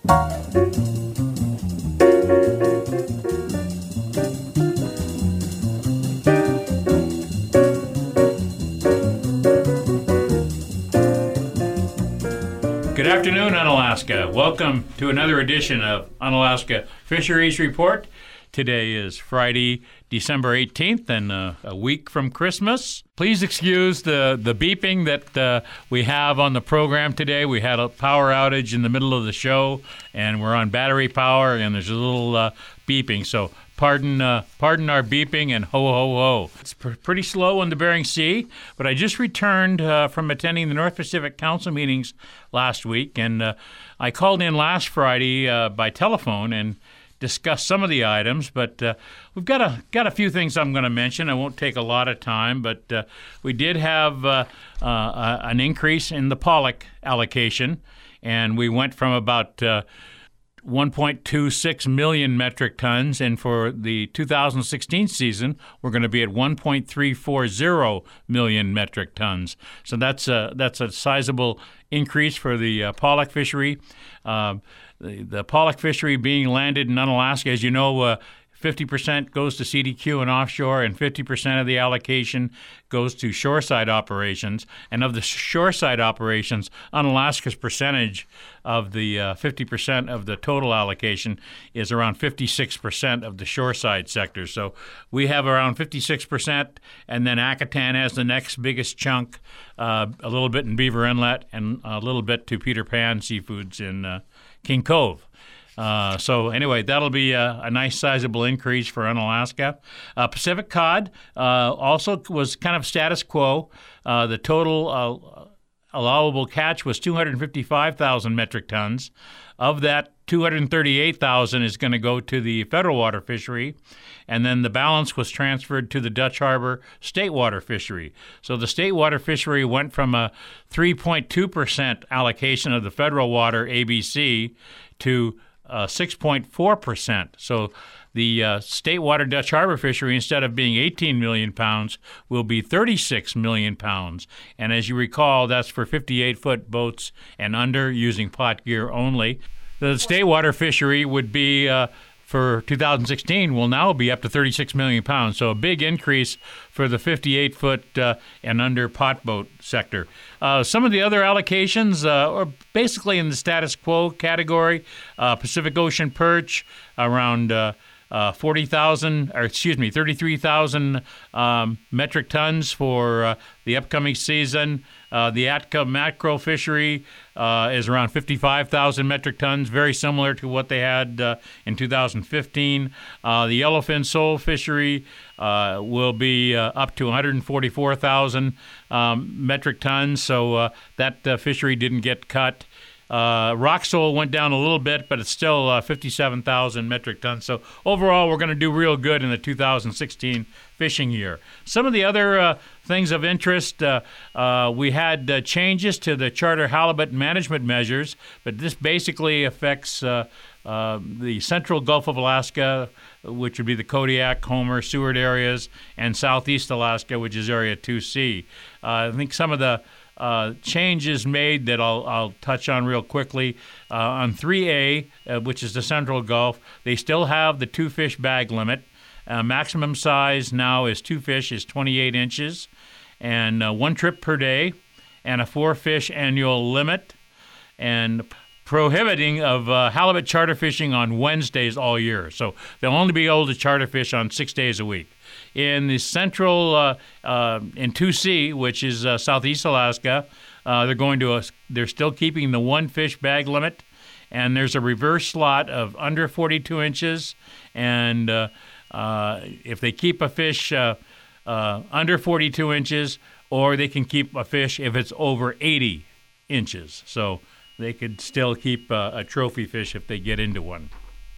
Good afternoon, Unalaska. Welcome to another edition of Unalaska Fisheries Report. Today is Friday, December 18th, and a week from Christmas. Please excuse the beeping that we have on the program today. We had a power outage in the middle of the show, and we're on battery power, and there's a little beeping. So pardon our beeping, and ho, ho, ho. It's pretty slow on the Bering Sea, but I just returned from attending the North Pacific Council meetings last week, and I called in last Friday by telephone and discuss some of the items, but we've got a few things I'm going to mention. I won't take a lot of time, but we did have an increase in the pollock allocation, and we went from about 1.26 million metric tons, and for the 2016 season, we're going to be at 1.340 million metric tons. So that's a sizable increase for the pollock fishery. The pollock fishery being landed in Unalaska, as you know, 50% goes to CDQ and offshore, and 50% of the allocation goes to shoreside operations. And of the shoreside operations, Unalaska's percentage of the 50% of the total allocation is around 56% of the shoreside sector. So we have around 56%, and then Akutan has the next biggest chunk, a little bit in Beaver Inlet, and a little bit to Peter Pan Seafoods in King Cove. So anyway, that'll be a nice sizable increase for Unalaska. Pacific cod also was kind of status quo. The total allowable catch was 255,000 metric tons. Of that, 238,000 is going to go to the federal water fishery, and then the balance was transferred to the Dutch Harbor state water fishery. So the state water fishery went from a 3.2% allocation of the federal water ABC to 6.4%. So the state water Dutch Harbor fishery, instead of being 18 million pounds, will be 36 million pounds. And as you recall, that's for 58-foot boats and under, using pot gear only. The state water fishery would be, for 2016, will now be up to 36 million pounds. So a big increase for the 58-foot and under pot boat sector. Some of the other allocations are basically in the status quo category. Pacific Ocean perch around 33,000 metric tons for the upcoming season. The Atka mackerel fishery is around 55,000 metric tons, very similar to what they had in 2015. The yellowfin sole fishery will be up to 144,000 metric tons, so that fishery didn't get cut. Rock sole went down a little bit, but it's still 57,000 metric tons. So overall, we're going to do real good in the 2016 fishing year. Some of the other things of interest, we had changes to the charter halibut management measures, but this basically affects the central Gulf of Alaska, which would be the Kodiak, Homer, Seward areas, and southeast Alaska, which is Area 2C. I think some of the changes made that I'll touch on real quickly. On 3A, which is the Central Gulf, they still have the 2-fish bag limit. Maximum size now is 2 fish is 28 inches, and 1 trip per day, and a 4-fish annual limit, and prohibiting of halibut charter fishing on Wednesdays all year. So they'll only be able to charter fish on 6 days a week. In the central, in 2C, which is southeast Alaska, they're still keeping the 1-fish bag limit, and there's a reverse slot of under 42 inches, and if they keep a fish under 42 inches, or they can keep a fish if it's over 80 inches. So they could still keep a trophy fish if they get into one.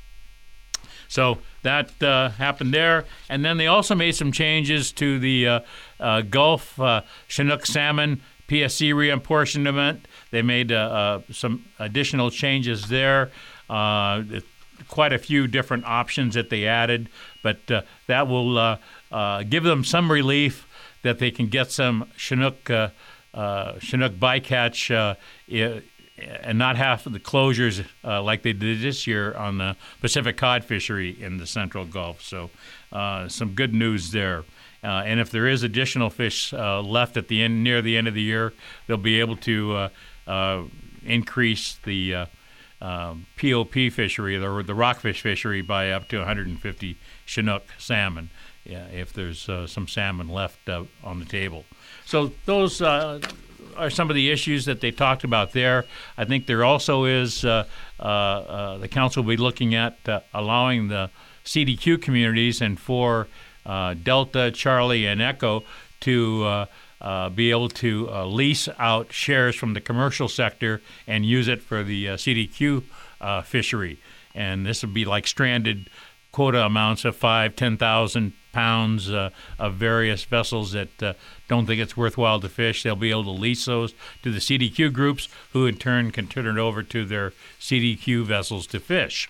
So that happened there. And then they also made some changes to the Gulf Chinook salmon PSC reapportionment. They made some additional changes there. Quite a few different options that they added, but that will give them some relief that they can get some Chinook bycatch and not have the closures like they did this year on the Pacific cod fishery in the Central Gulf. So some good news there. And if there is additional fish left at the end, near the end of the year, they'll be able to increase the POP fishery, the rockfish fishery, by up to 150 Chinook salmon, if there's some salmon left on the table. So those are some of the issues that they talked about there. I think there also is the council will be looking at allowing the CDQ communities and for Delta, Charlie, and Echo to be able to lease out shares from the commercial sector and use it for the CDQ fishery. And this would be like stranded quota amounts of 10,000 pounds of various vessels that don't think it's worthwhile to fish. They'll be able to lease those to the CDQ groups, who in turn can turn it over to their CDQ vessels to fish.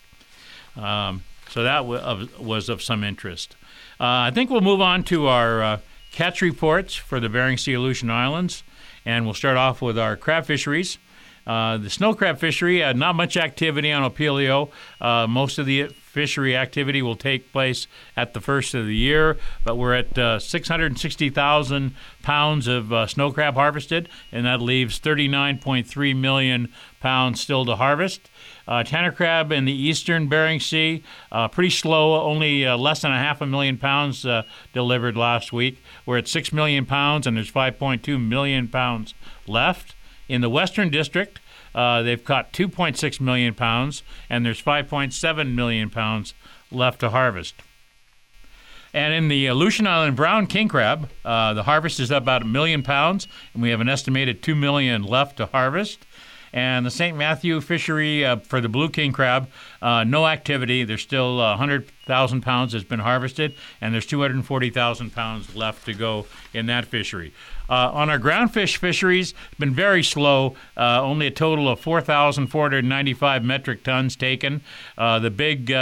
So that was of some interest. I think we'll move on to our catch reports for the Bering Sea Aleutian Islands, and we'll start off with our crab fisheries. The snow crab fishery, not much activity on Opelio. Most of the fishery activity will take place at the first of the year, but we're at 660,000 pounds of snow crab harvested, and that leaves 39.3 million pounds still to harvest. Tanner crab in the eastern Bering Sea, pretty slow, only less than 500,000 pounds delivered last week. We're at 6 million pounds, and there's 5.2 million pounds left. In the Western District, they've caught 2.6 million pounds, and there's 5.7 million pounds left to harvest. And in the Aleutian Island brown king crab, the harvest is about 1 million pounds, and we have an estimated 2 million left to harvest. And the St. Matthew fishery for the blue king crab, no activity. There's still 100,000 pounds has been harvested, and there's 240,000 pounds left to go in that fishery. On our groundfish fisheries, it's been very slow. Only a total of 4,495 metric tons taken. The big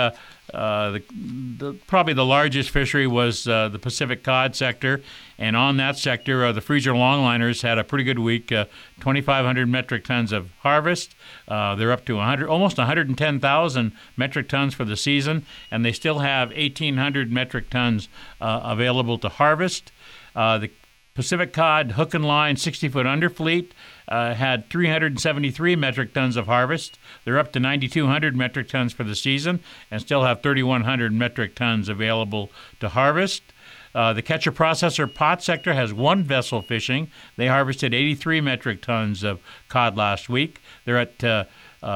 probably the largest fishery was the Pacific cod sector, and on that sector, the freezer longliners had a pretty good week, 2,500 metric tons of harvest. They're up to almost 110,000 metric tons for the season, and they still have 1,800 metric tons available to harvest. The Pacific cod hook and line 60-foot underfleet had 373 metric tons of harvest. They're up to 9,200 metric tons for the season and still have 3,100 metric tons available to harvest. The catcher processor pot sector has one vessel fishing. They harvested 83 metric tons of cod last week. They're at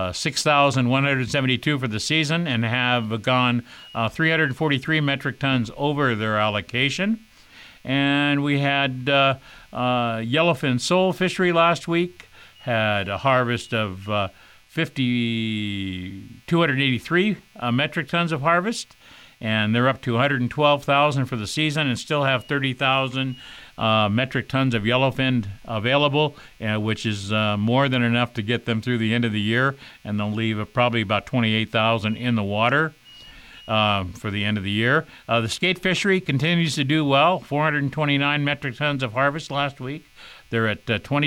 6,172 for the season and have gone 343 metric tons over their allocation. And we had yellowfin sole fishery last week, had a harvest of 283 metric tons of harvest, and they're up to 112,000 for the season and still have 30,000 metric tons of yellowfin available, which is more than enough to get them through the end of the year, and they'll leave probably about 28,000 in the water for the end of the year. The skate fishery continues to do well, 429 metric tons of harvest last week. They're at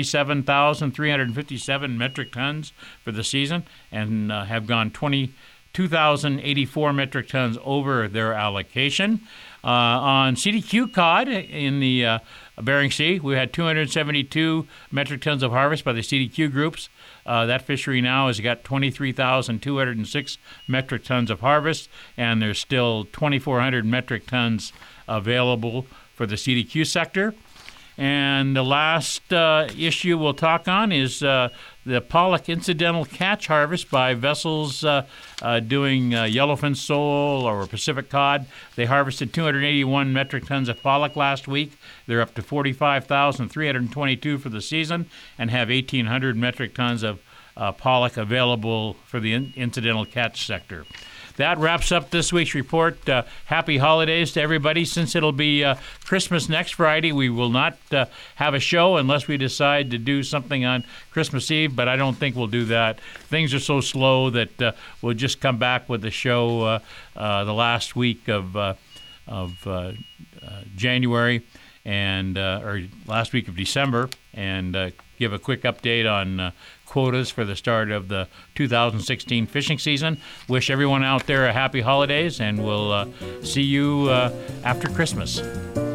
27,357 metric tons for the season and have gone 22,084 metric tons over their allocation. On CDQ cod in the Bering Sea, we had 272 metric tons of harvest by the CDQ groups. That fishery now has got 23,206 metric tons of harvest, and there's still 2,400 metric tons available for the CDQ sector. And the last issue we'll talk on is the pollock incidental catch harvest by vessels doing yellowfin sole or Pacific cod. They harvested 281 metric tons of pollock last week. They're up to 45,322 for the season and have 1,800 metric tons of pollock available for the incidental catch sector. That wraps up this week's report. Happy holidays to everybody. Since it'll be Christmas next Friday, we will not have a show unless we decide to do something on Christmas Eve, but I don't think we'll do that. Things are so slow that we'll just come back with the show the last week of January and or last week of December, and give a quick update on quotas for the start of the 2016 fishing season. Wish everyone out there a happy holidays, and we'll see you after Christmas.